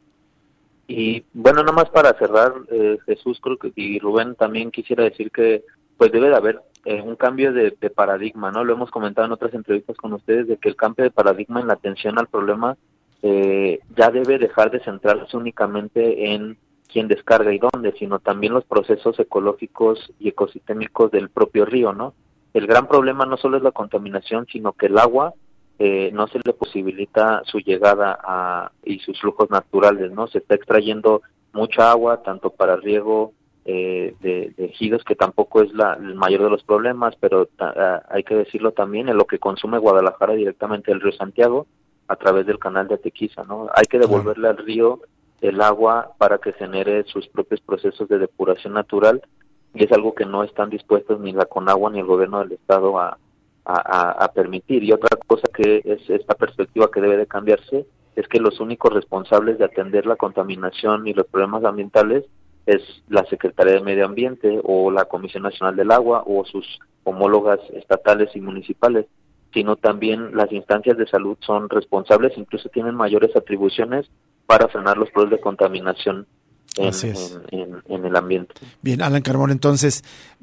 Y bueno, nada más para cerrar, Jesús, creo que, y Rubén, también quisiera decir que pues debe de haber un cambio de paradigma, ¿no? Lo hemos comentado en otras entrevistas con ustedes, de que el cambio de paradigma en la atención al problema ya debe dejar de centrarse únicamente en quién descarga y dónde, sino también los procesos ecológicos y ecosistémicos del propio río, ¿no? El gran problema no solo es la contaminación, sino que el agua no se le posibilita su llegada y sus flujos naturales, ¿no? Se está extrayendo mucha agua, tanto para riego de ejidos, que tampoco es el mayor de los problemas, pero hay que decirlo también, en lo que consume Guadalajara directamente el río Santiago a través del canal de Atequiza, ¿no? Hay que devolverle al río el agua para que genere sus propios procesos de depuración natural, y es algo que no están dispuestos ni la Conagua ni el gobierno del estado a permitir. Y otra cosa que es esta perspectiva que debe de cambiarse, es que los únicos responsables de atender la contaminación y los problemas ambientales es la Secretaría de Medio Ambiente o la Comisión Nacional del Agua o sus homólogas estatales y municipales, sino también las instancias de salud son responsables, incluso tienen mayores atribuciones para frenar los problemas de contaminación en el ambiente. Bien, Alan Carmona, entonces,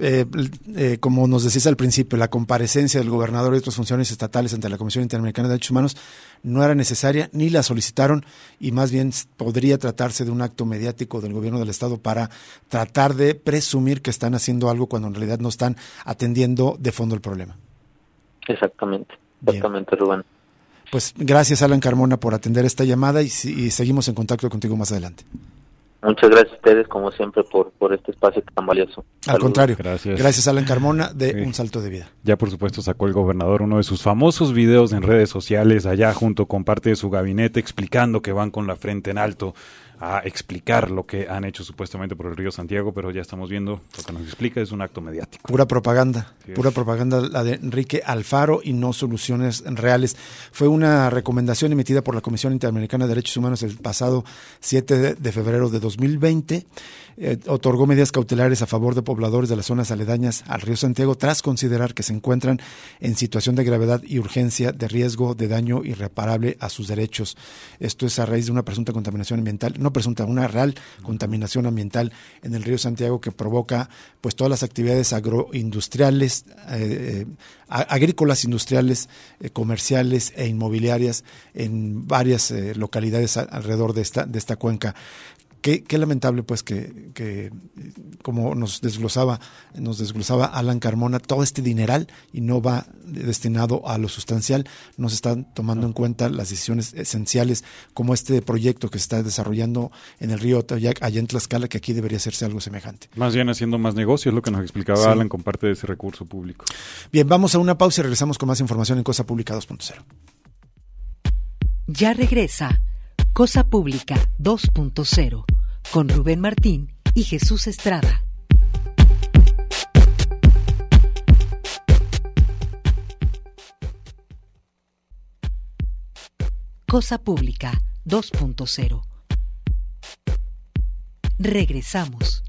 como nos decías al principio, la comparecencia del gobernador y otras funciones estatales ante la Comisión Interamericana de Derechos Humanos no era necesaria, ni la solicitaron, y más bien podría tratarse de un acto mediático del gobierno del estado para tratar de presumir que están haciendo algo cuando en realidad no están atendiendo de fondo el problema. Exactamente, Rubén. Pues gracias, Alan Carmona, por atender esta llamada y seguimos en contacto contigo más adelante. Muchas gracias a ustedes, como siempre, por este espacio tan valioso. Al contrario, gracias. Gracias, Alan Carmona, de Un Salto de Vida. Ya, por supuesto, sacó el gobernador uno de sus famosos videos en redes sociales, allá junto con parte de su gabinete, explicando que van con la frente en alto a explicar lo que han hecho supuestamente por el río Santiago, pero ya estamos viendo, lo que nos explica es un acto mediático. Pura propaganda, Sí, pura propaganda la de Enrique Alfaro y no soluciones reales. Fue una recomendación emitida por la Comisión Interamericana de Derechos Humanos el pasado 7 de febrero de 2020. Otorgó medidas cautelares a favor de pobladores de las zonas aledañas al río Santiago tras considerar que se encuentran en situación de gravedad y urgencia de riesgo de daño irreparable a sus derechos. Esto es a raíz de una presunta contaminación ambiental, una real contaminación ambiental en el río Santiago que provoca pues todas las actividades agroindustriales, agrícolas, industriales, comerciales e inmobiliarias en varias localidades alrededor de esta cuenca. Qué lamentable pues que como nos desglosaba Alan Carmona, todo este dineral y no va destinado a lo sustancial, no se están tomando en cuenta las decisiones esenciales como este proyecto que se está desarrollando en el río Atoyac, allá en Tlaxcala, que aquí debería hacerse algo semejante. Más bien haciendo más negocio, es lo que nos explicaba sí. Alan con parte de ese recurso público. Bien, vamos a una pausa y regresamos con más información en Cosa Pública 2.0. Ya regresa Cosa Pública 2.0 con Rubén Martín y Jesús Estrada. Cosa Pública 2.0. Regresamos.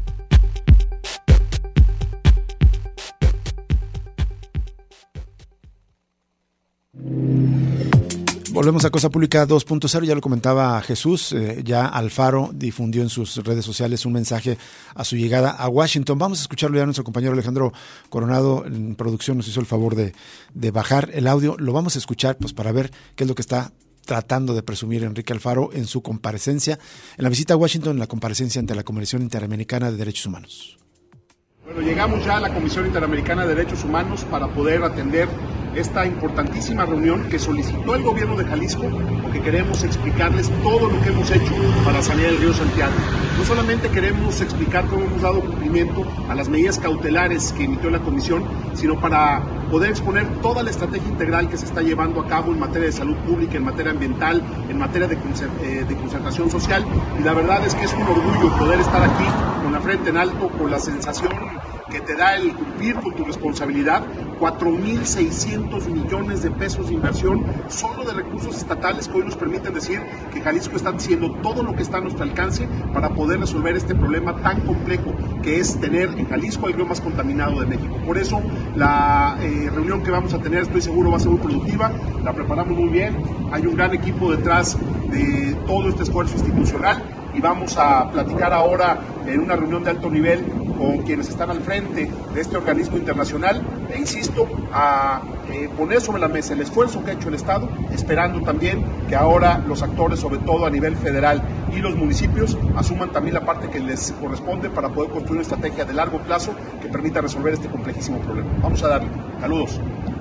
Volvemos a Cosa Pública 2.0, ya lo comentaba Jesús, ya Alfaro difundió en sus redes sociales un mensaje a su llegada a Washington. Vamos a escucharlo ya, nuestro compañero Alejandro Coronado en producción nos hizo el favor de bajar el audio. Lo vamos a escuchar pues para ver qué es lo que está tratando de presumir Enrique Alfaro en su comparecencia, en la visita a Washington, en la comparecencia ante la Comisión Interamericana de Derechos Humanos. Bueno, llegamos ya a la Comisión Interamericana de Derechos Humanos para poder atender esta importantísima reunión que solicitó el gobierno de Jalisco, porque queremos explicarles todo lo que hemos hecho para sanear el río Santiago. No solamente queremos explicar cómo hemos dado cumplimiento a las medidas cautelares que emitió la comisión, sino para poder exponer toda la estrategia integral que se está llevando a cabo en materia de salud pública, en materia ambiental, en materia de concertación social. Y la verdad es que es un orgullo poder estar aquí con la frente en alto, con la sensación que te da el cumplir con tu responsabilidad, 4.600 millones de pesos de inversión solo de recursos estatales que hoy nos permiten decir que Jalisco está haciendo todo lo que está a nuestro alcance para poder resolver este problema tan complejo que es tener en Jalisco el río más contaminado de México. Por eso la reunión que vamos a tener, estoy seguro, va a ser muy productiva, la preparamos muy bien, hay un gran equipo detrás de todo este esfuerzo institucional y vamos a platicar ahora en una reunión de alto nivel con quienes están al frente de este organismo internacional e insisto, a poner sobre la mesa el esfuerzo que ha hecho el Estado, esperando también que ahora los actores, sobre todo a nivel federal y los municipios, asuman también la parte que les corresponde para poder construir una estrategia de largo plazo que permita resolver este complejísimo problema. Vamos a darle. Saludos.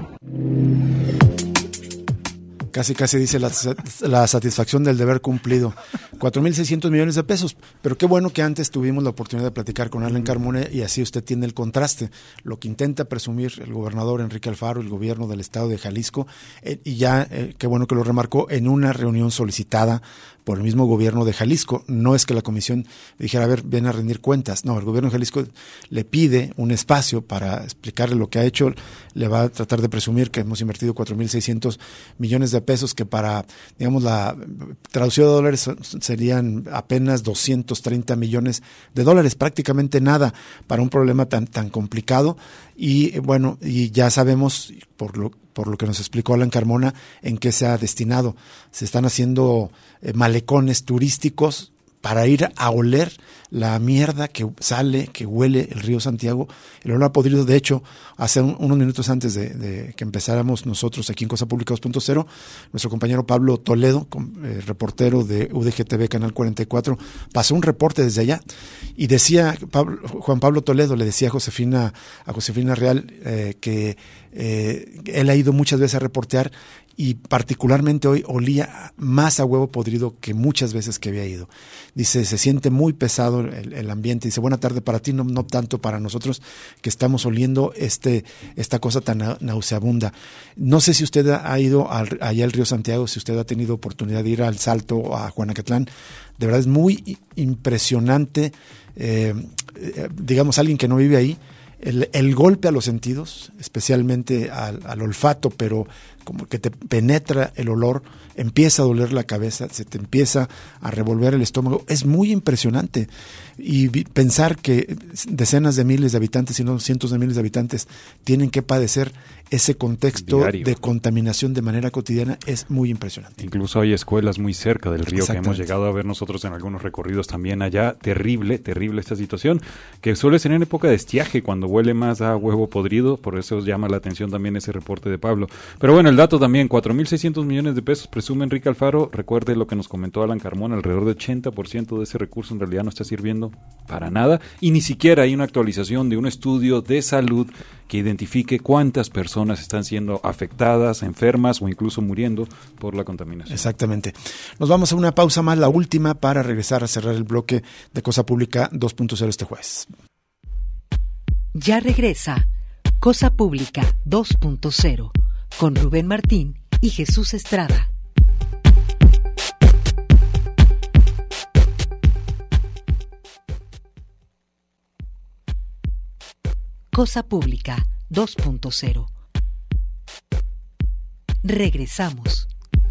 Casi dice la satisfacción del deber cumplido. 4.600 millones de pesos. Pero qué bueno que antes tuvimos la oportunidad de platicar con Alan Carmona y así usted tiene el contraste. Lo que intenta presumir el gobernador Enrique Alfaro, el gobierno del estado de Jalisco, y ya, qué bueno que lo remarcó, en una reunión solicitada por el mismo gobierno de Jalisco. No es que la comisión dijera, a ver, ven a rendir cuentas. No, el gobierno de Jalisco le pide un espacio para explicarle lo que ha hecho. Le va a tratar de presumir que hemos invertido 4.600 millones de pesos, que para, digamos, la traducción de dólares serían apenas 230 millones de dólares, prácticamente nada para un problema tan complicado. Y bueno, y ya sabemos, por lo que nos explicó Alan Carmona, en qué se ha destinado. Se están haciendo malecones turísticos para ir a oler la mierda que sale, que huele el río Santiago, el olor a podrido. De hecho, hace unos minutos antes de que empezáramos nosotros aquí en Cosa Pública 2.0, nuestro compañero Pablo Toledo, reportero de UDGTV Canal 44, pasó un reporte desde allá y decía, Juan Pablo Toledo le decía a Josefina Real que él ha ido muchas veces a reportear y particularmente hoy olía más a huevo podrido que muchas veces que había ido. Dice, se siente muy pesado el ambiente. Dice, buena tarde para ti, no tanto para nosotros que estamos oliendo esta cosa tan nauseabunda. No sé si usted ha ido allá al río Santiago, si usted ha tenido oportunidad de ir al Salto o a Juanacatlán. De verdad es muy impresionante, digamos, alguien que no vive ahí, el golpe a los sentidos, especialmente al olfato, pero como que te penetra el olor, empieza a doler la cabeza, se te empieza a revolver el estómago, es muy impresionante. Y pensar que decenas de miles de habitantes, si no cientos de miles de habitantes, tienen que padecer ese contexto diario de contaminación de manera cotidiana es muy impresionante. Incluso hay escuelas muy cerca del río que hemos llegado a ver nosotros en algunos recorridos también allá. Terrible esta situación, que suele ser en época de estiaje, cuando huele más a huevo podrido, por eso llama la atención también ese reporte de Pablo. Pero bueno, el dato también, 4.600 millones de pesos presume Enrique Alfaro. Recuerde lo que nos comentó Alan Carmona, alrededor del 80% de ese recurso en realidad no está sirviendo para nada, y ni siquiera hay una actualización de un estudio de salud que identifique cuántas personas están siendo afectadas, enfermas o incluso muriendo por la contaminación. Exactamente. Nos vamos a una pausa más, la última, para regresar a cerrar el bloque de Cosa Pública 2.0 este jueves. Ya regresa Cosa Pública 2.0 con Rubén Martín y Jesús Estrada. Cosa Pública 2.0. Regresamos.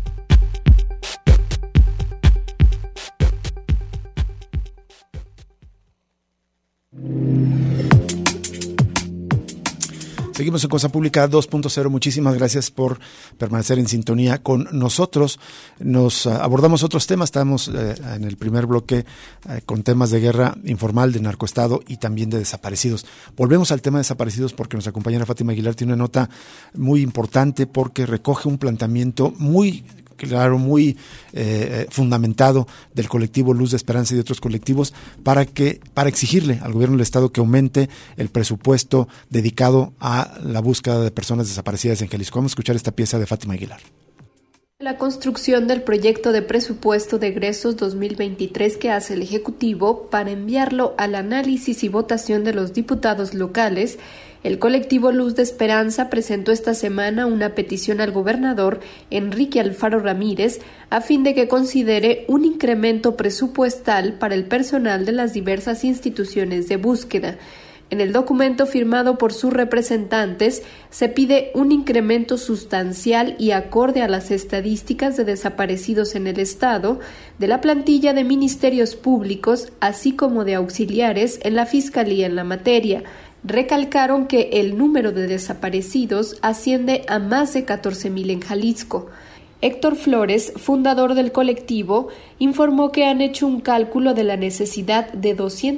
Seguimos en Cosa Pública 2.0. Muchísimas gracias por permanecer en sintonía con nosotros. Nos abordamos otros temas. Estamos en el primer bloque con temas de guerra informal, de narcoestado y también de desaparecidos. Volvemos al tema de desaparecidos porque nuestra compañera Fátima Aguilar tiene una nota muy importante porque recoge un planteamiento muy claro, muy fundamentado del colectivo Luz de Esperanza y de otros colectivos para exigirle al gobierno del estado que aumente el presupuesto dedicado a la búsqueda de personas desaparecidas en Jalisco. Vamos a escuchar esta pieza de Fátima Aguilar. La construcción del proyecto de presupuesto de egresos 2023 que hace el Ejecutivo para enviarlo al análisis y votación de los diputados locales, el colectivo Luz de Esperanza presentó esta semana una petición al gobernador Enrique Alfaro Ramírez a fin de que considere un incremento presupuestal para el personal de las diversas instituciones de búsqueda. En el documento firmado por sus representantes se pide un incremento sustancial y acorde a las estadísticas de desaparecidos en el Estado de la plantilla de ministerios públicos, así como de auxiliares en la Fiscalía en la materia. Recalcaron que el número de desaparecidos asciende a más de 14,000 en Jalisco. Héctor Flores, fundador del colectivo, informó que han hecho un cálculo de la necesidad de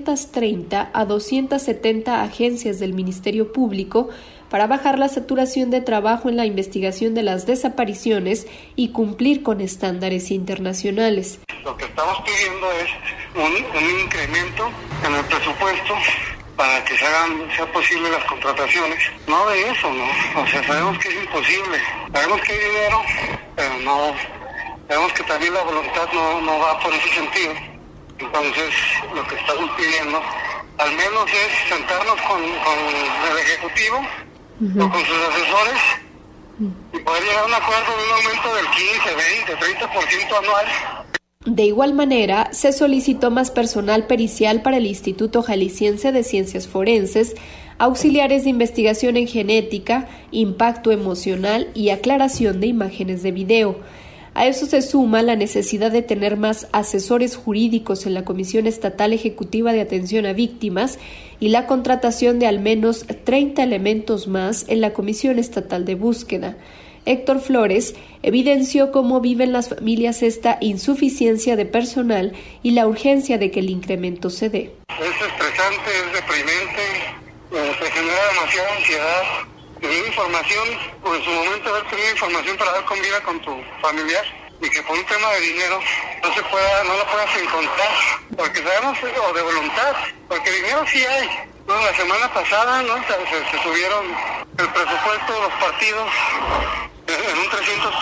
230 a 270 agencias del Ministerio Público para bajar la saturación de trabajo en la investigación de las desapariciones y cumplir con estándares internacionales. Lo que estamos pidiendo es un incremento en el presupuesto para que sea posible las contrataciones. No de eso, ¿no? O sea, sabemos que es imposible. Sabemos que hay dinero, pero no. Sabemos que también la voluntad no va por ese sentido. Entonces, lo que estamos pidiendo, al menos es sentarnos con el Ejecutivo o con sus asesores y poder llegar a un acuerdo de un aumento del 15, 20, 30% anual. De igual manera, se solicitó más personal pericial para el Instituto Jalisciense de Ciencias Forenses, auxiliares de investigación en genética, impacto emocional y aclaración de imágenes de video. A eso se suma la necesidad de tener más asesores jurídicos en la Comisión Estatal Ejecutiva de Atención a Víctimas y la contratación de al menos 30 elementos más en la Comisión Estatal de Búsqueda. Héctor Flores evidenció cómo viven las familias esta insuficiencia de personal y la urgencia de que el incremento se dé. Es estresante, es deprimente, te genera demasiada ansiedad. Tener información, o en su momento haber tenido información para dar con vida con tu familiar y que por un tema de dinero no lo puedas encontrar, porque sabemos, o de voluntad, porque dinero sí hay. No, la semana pasada se subieron el presupuesto de los partidos en un 300%.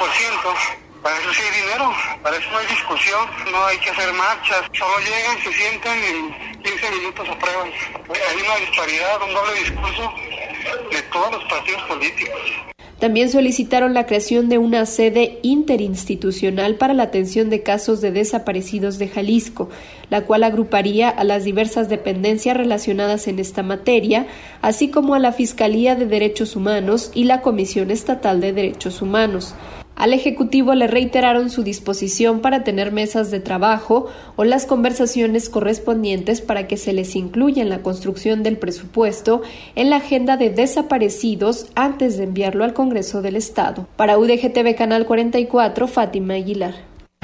Para eso sí hay dinero, para eso no hay discusión, no hay que hacer marchas, solo llegan, se sientan y en 15 minutos aprueban. Hay una disparidad, un doble discurso de todos los partidos políticos. También solicitaron la creación de una sede interinstitucional para la atención de casos de desaparecidos de Jalisco, la cual agruparía a las diversas dependencias relacionadas en esta materia, así como a la Fiscalía de Derechos Humanos y la Comisión Estatal de Derechos Humanos. Al Ejecutivo le reiteraron su disposición para tener mesas de trabajo o las conversaciones correspondientes para que se les incluya en la construcción del presupuesto en la agenda de desaparecidos antes de enviarlo al Congreso del Estado. Para UDGTV Canal 44, Fátima Aguilar.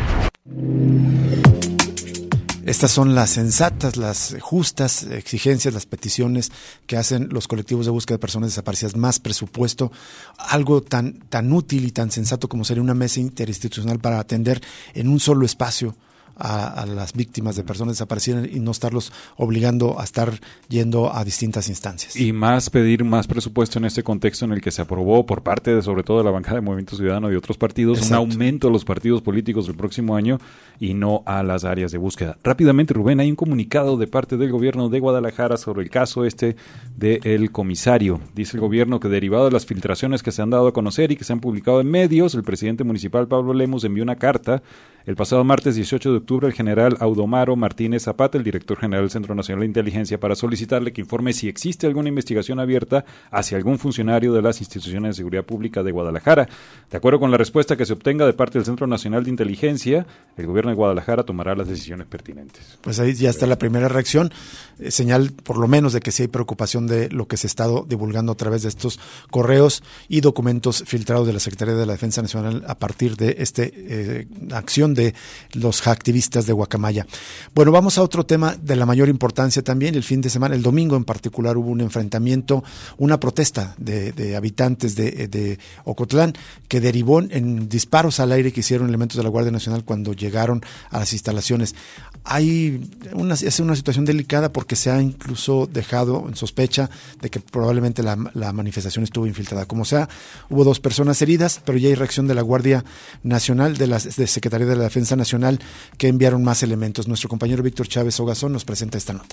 Estas son las sensatas, las justas exigencias, las peticiones que hacen los colectivos de búsqueda de personas desaparecidas. Más presupuesto, algo tan útil y tan sensato como sería una mesa interinstitucional para atender en un solo espacio a las víctimas de personas desaparecidas y no estarlos obligando a estar yendo a distintas instancias. Y pedir más presupuesto en este contexto en el que se aprobó por parte de, sobre todo, de la bancada de Movimiento Ciudadano y otros partidos, exacto, un aumento a los partidos políticos del próximo año y no a las áreas de búsqueda. Rápidamente, Rubén, hay un comunicado de parte del gobierno de Guadalajara sobre el caso del comisario. Dice el gobierno que derivado de las filtraciones que se han dado a conocer y que se han publicado en medios, el presidente municipal Pablo Lemos envió una carta el pasado martes 18 de octubre al general Audomaro Martínez Zapata, el director general del Centro Nacional de Inteligencia, para solicitarle que informe si existe alguna investigación abierta hacia algún funcionario de las instituciones de seguridad pública de Guadalajara. De acuerdo con la respuesta que se obtenga de parte del Centro Nacional de Inteligencia, el gobierno de Guadalajara tomará las decisiones pertinentes. Pues ahí ya está la primera reacción, señal por lo menos de que sí hay preocupación de lo que se ha estado divulgando a través de estos correos y documentos filtrados de la Secretaría de la Defensa Nacional a partir de esta acción de los activistas de Guacamaya. Bueno, vamos a otro tema de la mayor importancia también. El fin de semana, el domingo en particular, hubo un enfrentamiento, una protesta de habitantes de Ocotlán que derivó en disparos al aire que hicieron elementos de la Guardia Nacional cuando llegaron a las instalaciones. Es una situación delicada porque se ha incluso dejado en sospecha de que probablemente la manifestación estuvo infiltrada. Como sea, hubo 2 personas heridas, pero ya hay reacción de la Guardia Nacional, de Secretaría de la Defensa Nacional, que enviaron más elementos. Nuestro compañero Víctor Chávez Ogazón nos presenta esta nota.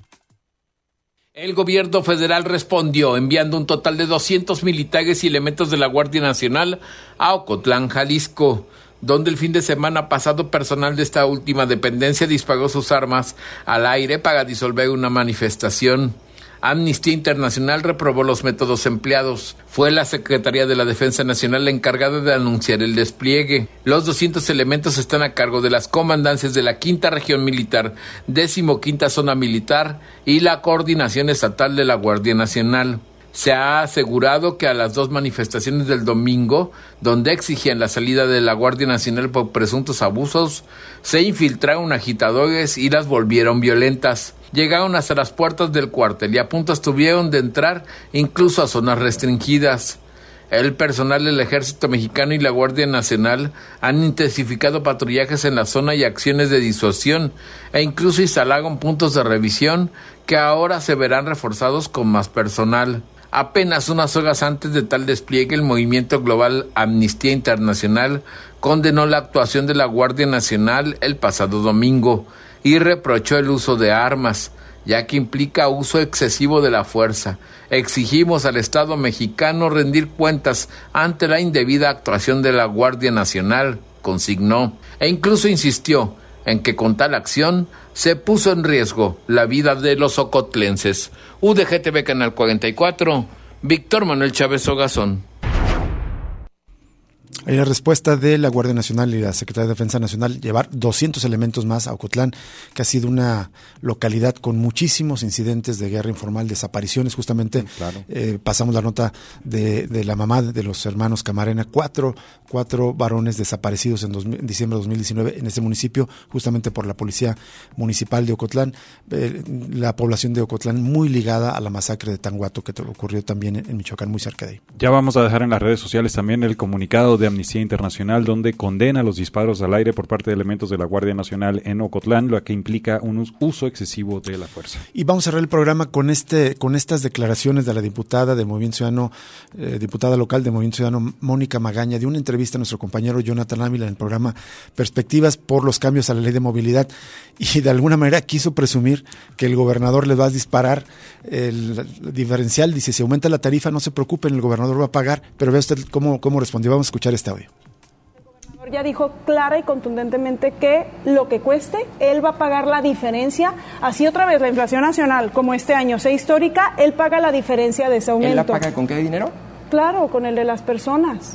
El gobierno federal respondió enviando un total de 200 militares y elementos de la Guardia Nacional a Ocotlán, Jalisco, donde el fin de semana pasado personal de esta última dependencia disparó sus armas al aire para disolver una manifestación. Amnistía Internacional reprobó los métodos empleados. Fue la Secretaría de la Defensa Nacional la encargada de anunciar el despliegue. Los 200 elementos están a cargo de las comandancias de la 5ª Región Militar, 15ª Zona Militar y la Coordinación Estatal de la Guardia Nacional. Se ha asegurado que a las 2 manifestaciones del domingo, donde exigían la salida de la Guardia Nacional por presuntos abusos, se infiltraron agitadores y las volvieron violentas. Llegaron hasta las puertas del cuartel y a punto estuvieron de entrar incluso a zonas restringidas. El personal del Ejército Mexicano y la Guardia Nacional han intensificado patrullajes en la zona y acciones de disuasión e incluso instalaron puntos de revisión que ahora se verán reforzados con más personal. Apenas unas horas antes de tal despliegue, el movimiento global Amnistía Internacional condenó la actuación de la Guardia Nacional el pasado domingo y reprochó el uso de armas, ya que implica uso excesivo de la fuerza. Exigimos al Estado mexicano rendir cuentas ante la indebida actuación de la Guardia Nacional, consignó, e incluso insistió en que con tal acción se puso en riesgo la vida de los ocotlenses. UDGTV Canal 44, Víctor Manuel Chávez Ogazón. Hay la respuesta de la Guardia Nacional y la Secretaría de Defensa Nacional, llevar 200 elementos más a Ocotlán, que ha sido una localidad con muchísimos incidentes de guerra informal, desapariciones. Justamente claro. Pasamos la nota de la mamá de los hermanos Camarena, cuatro varones desaparecidos en diciembre de 2019 en este municipio, justamente por la Policía Municipal de Ocotlán. La población de Ocotlán muy ligada a la masacre de Tanguato, que ocurrió también en Michoacán, muy cerca de ahí. Ya vamos a dejar en las redes sociales también el comunicado de Amnistía Internacional, donde condena los disparos al aire por parte de elementos de la Guardia Nacional en Ocotlán, lo que implica un uso excesivo de la fuerza. Y vamos a cerrar el programa con estas declaraciones de la diputada del Movimiento Ciudadano, diputada local del Movimiento Ciudadano, Mónica Magaña, de una entrevista a nuestro compañero Jonathan Ávila en el programa Perspectivas por los cambios a la ley de movilidad, y de alguna manera quiso presumir que el gobernador le va a disparar el diferencial. Dice, si aumenta la tarifa, no se preocupen, el gobernador va a pagar. Pero vea usted cómo respondió. Vamos a escuchar este audio. El gobernador ya dijo clara y contundentemente que lo que cueste, él va a pagar la diferencia. Así otra vez la inflación nacional, como este año sea histórica, él paga la diferencia de ese aumento. ¿Él la paga con qué dinero? Claro, con el de las personas.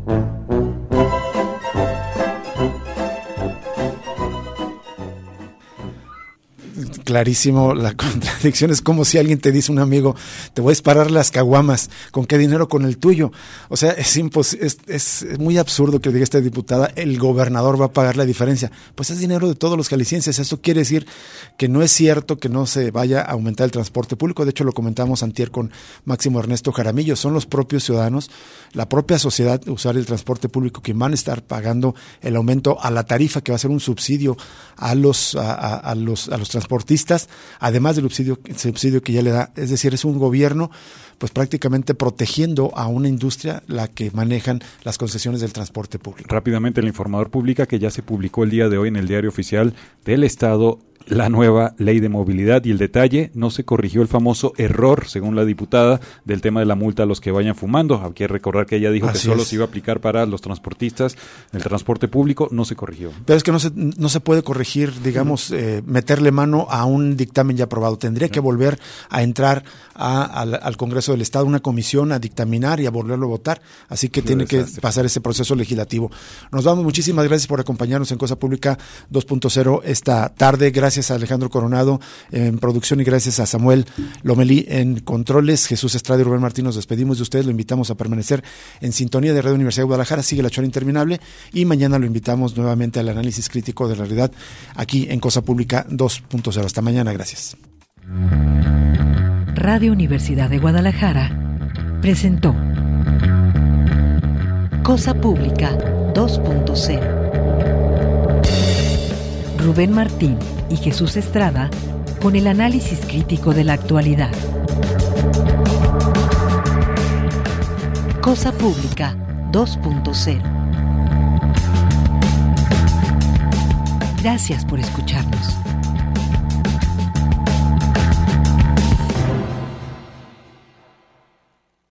Clarísimo la contradicción. Es como si alguien te dice, un amigo, te voy a disparar las caguamas. ¿Con qué dinero? Con el tuyo. O sea, es muy absurdo que diga esta diputada, el gobernador va a pagar la diferencia. Pues es dinero de todos los jaliscienses. Eso quiere decir que no es cierto que no se vaya a aumentar el transporte público. De hecho, lo comentamos antier con Máximo Ernesto Jaramillo. Son los propios ciudadanos, la propia sociedad, usar el transporte público, quien van a estar pagando el aumento a la tarifa, que va a ser un subsidio a los transportistas, además del subsidio que ya le da. Es decir, es un gobierno pues prácticamente protegiendo a una industria la que manejan las concesiones del transporte público. Rápidamente, el informador publica que ya se publicó el día de hoy en el Diario Oficial del Estado la nueva ley de movilidad, y el detalle, no se corrigió el famoso error, según la diputada, del tema de la multa a los que vayan fumando. Hay que recordar que ella dijo que solo se iba a aplicar para los transportistas, el transporte público, no se corrigió. Pero es que no se puede corregir, digamos, meterle mano a un dictamen ya aprobado. Tendría que volver a entrar al Congreso del Estado, una comisión, a dictaminar y a volverlo a votar. Así que tiene que pasar ese proceso legislativo. Nos vamos, muchísimas gracias por acompañarnos en Cosa Pública 2.0 esta tarde. Gracias a Alejandro Coronado en producción y gracias a Samuel Lomelí en controles. Jesús Estrada y Rubén Martín, nos despedimos de ustedes. Lo invitamos a permanecer en sintonía de Radio Universidad de Guadalajara. Sigue la chora interminable y mañana lo invitamos nuevamente al análisis crítico de la realidad aquí en Cosa Pública 2.0. Hasta mañana, gracias. Radio Universidad de Guadalajara presentó Cosa Pública 2.0. Rubén Martín y Jesús Estrada con el análisis crítico de la actualidad. Cosa Pública 2.0. Gracias por escucharnos.